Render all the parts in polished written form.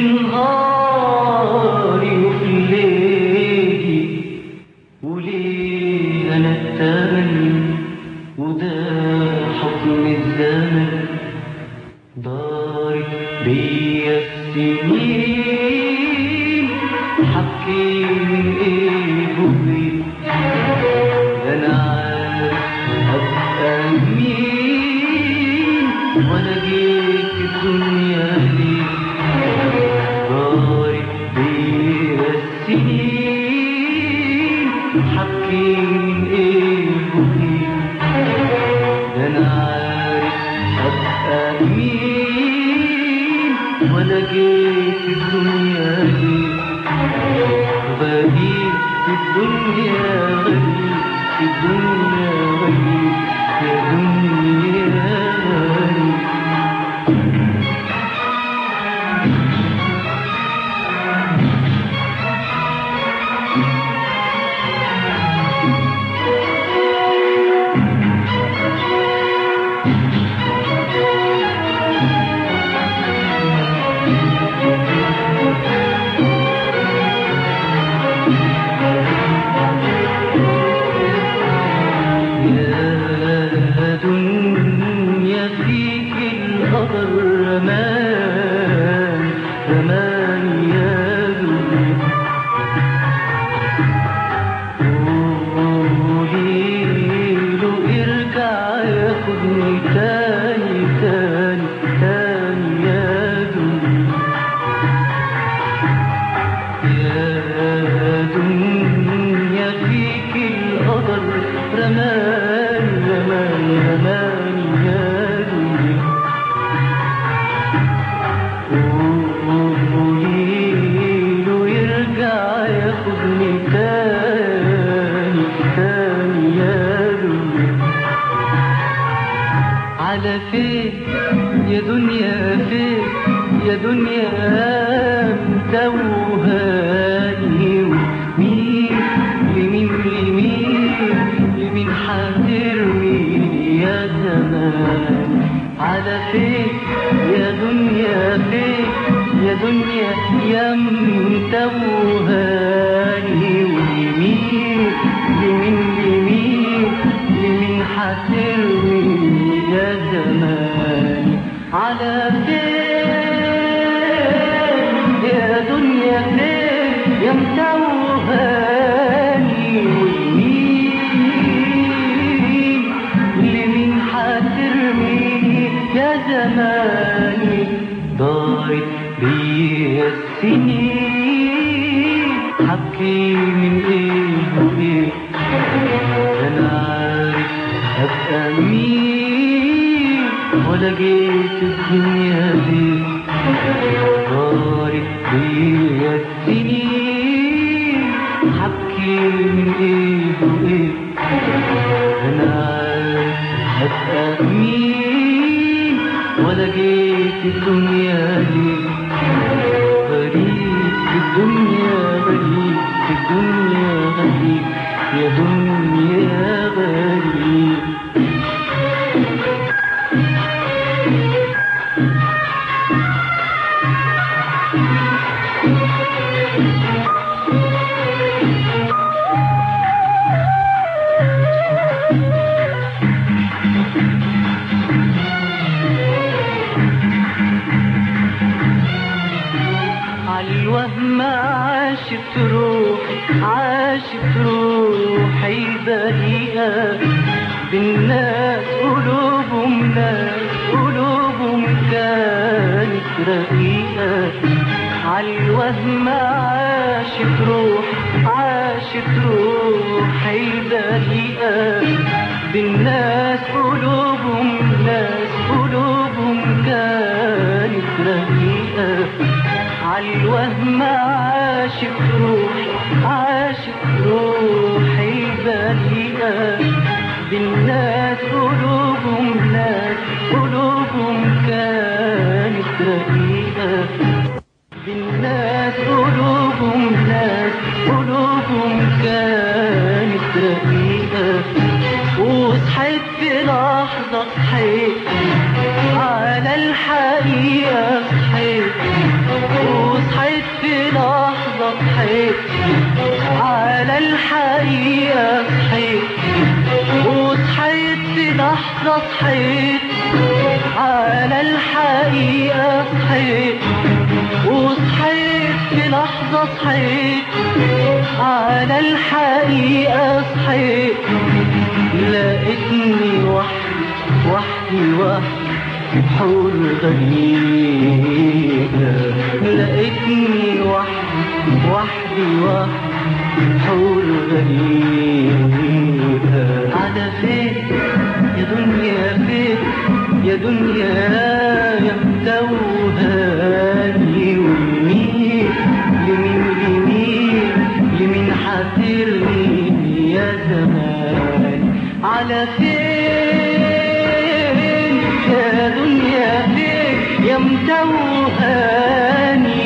نهاري وفي ليلي، وليه أنا التمن وده حكم الزمن. دارت بيا السنين، حكي من ايه وبيه، انا عارف ابقى مين وانا جيت الدنيا ليه. دارت بيا السنين، حكي من ايه وبيه، انا عارف ابقى مين وانا جيت الدنيا ليه. غريب في الدنيا، غريب في الدنيا، غريب يا دنيا غريب. دنيا فيك القدر رمان رمان يا دنيا. قوليله ارجع ياخدني تاني تاني تاني يا دنيا. يا دنيا فيك القدر رمان رمان رمان يا دنيا. قوليله يرجع ياخدني تاني تاني يا دنيا. على فين يا دنيا، فين يا دنيا متوهاني، ومين لمين لمين لمين حاترميني يا زمان. على فين يا دنيا، فين يا دنيا يا متوهاني، ولمين لمين لمين لمين حاترميني يا زمان. على فين يا دنيا، فين يا متوهاني، ولمين لمين حاترميني يا زماني. دارت بيا السنين، حكي من ايه وايه، انا عارف ابقى مين ولا جيت الدنيا ليه. دارت بيا السنين، حكي من ايه وايه، انا عارف ابقى مين ولا جيت الدنيا ليه. غريب في الدنيا، غريب في الدنيا، غريب يا دنيا غريب. عالوهم عاشت روحي، عاشت روحي بريئة بالناس، قلوبهم ناس قلوبهم كانت رقيقة. عالوهم عاشت روحي، عاشت روحي بريئة بالناس، قلوبهم ناس قلوبهم كانت رقيقة. عالوهم عاشت روحي، عاشت روحي بريئة بالناس، قلوبهم ناس قلوبهم كانت رقيقة. بالناس قلوبهم ناس قلوبهم كانت رقيقة. وصحيت في لحظة، صحيت على الحقيقة، صحيت صحيت على الحقيقة صحيت وصحيت في لحظة صحيت على الحقيقة صحيت وصحيت في لحظة صحيت على الحقيقة صحيت لقيتني وحدي حور غريبة لقيتني وحدي حور غريبة على فين يا دنيا فين يا دنيا يا متوهاني ومين لمين حاترني يا زمان على فين يا دنيا فين يا متوهاني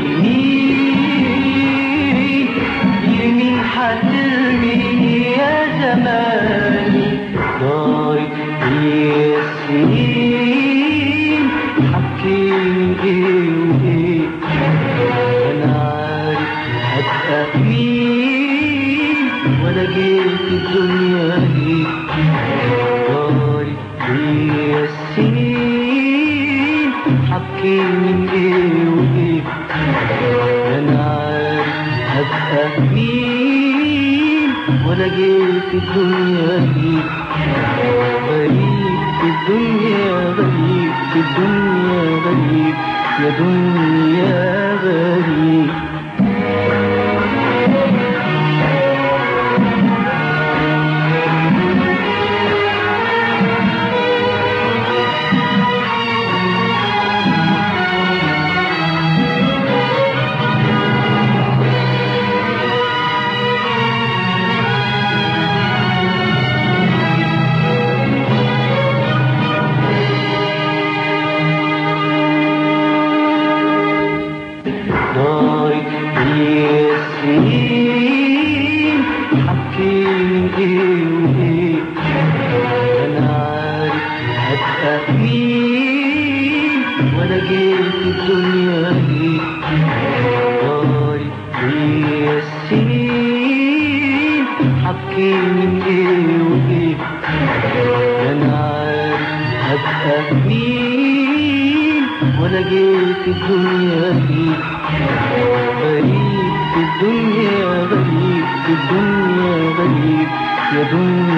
ومين لمين حاترني يا زماني ضايق يا سنين حكيني ايه وايه انا عارف ابقى مين ولا جيت الدنيا ليه ضايق يا سنين حكيني ايه وايه انا عارف ابقى مين ولا جيت الدنيا ليه غريب في الدنيا غريب في الدنيا غريب يا دنيا غريب ضايق يا سنين حكيني ايه وايه انا عارف ابقى مين ولا جيت الدنيا ليه ضايق يا سنين حكيني ايه وايه انا عارف ابقى مين ولا جيت الدنيا ليه غريب في الدنيا غريب في الدنيا غريب يا دنيا